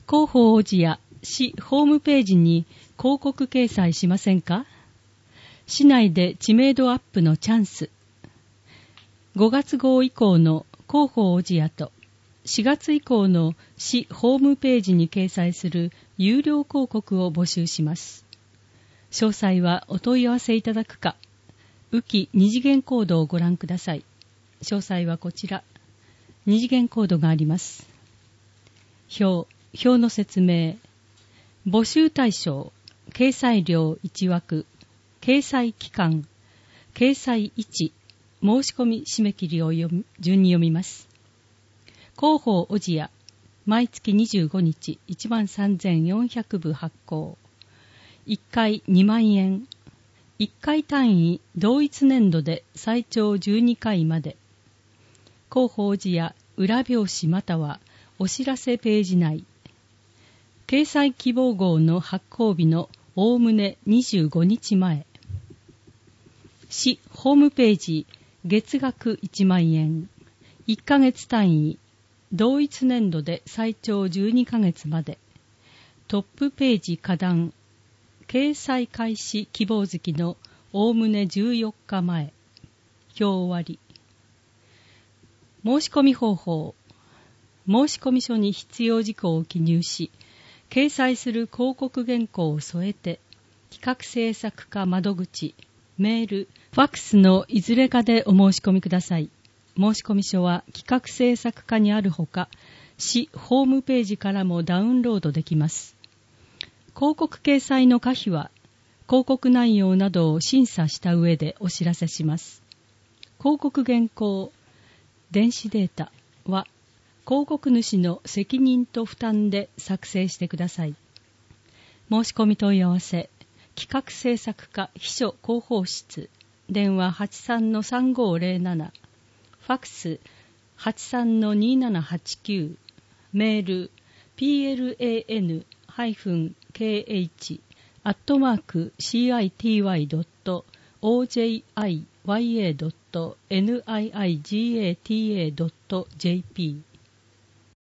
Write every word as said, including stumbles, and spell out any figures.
広報王子や市ホームページに広告掲載しませんか？市内で知名度アップのチャンス。ごがつ号以降の広報王子やとしがつ以降の市ホームページに掲載する有料広告を募集します。詳細はお問い合わせいただくか、浮き二次元コードをご覧ください。詳細はこちら。二次元コードがあります。表、表の説明。募集対象、掲載料いちわく、掲載期間、掲載位置、申し込み締め切りを読み順に読みます。広報おじや、毎月にじゅうごにちいちまんさんぜんよんひゃくぶ発行。いっかいにまんえん。いっかい単位同一年度で最長じゅうにかいまで。広報時や裏表紙またはお知らせページ内。掲載希望号の発行日のおおむねにじゅうごにちまえ。市ホームページ月額いちまんえん。いっかげつ単位同一年度で最長じゅうにかげつまで。トップページ下段。掲載開始希望月のおおむねじゅうよっかまえ。表終わり。申し込み方法。申込書に必要事項を記入し、掲載する広告原稿を添えて、企画制作課窓口、メール、ファックスのいずれかでお申し込みください。申込書は企画制作課にあるほか、市ホームページからもダウンロードできます。広告掲載の可否は、広告内容などを審査した上でお知らせします。広告原稿、電子データは、広告主の責任と負担で作成してください。申し込み問い合わせ、企画制作課秘書広報室、電話 はちさんのさんごーぜろなな、ファックス はちさんのにーななはちきゅう、メール ピーエルエーエヌケーエイチ アットマーク シーアイティーワイ ドット オージェイアイワイエー ドット ニガタ ドット ジェーピー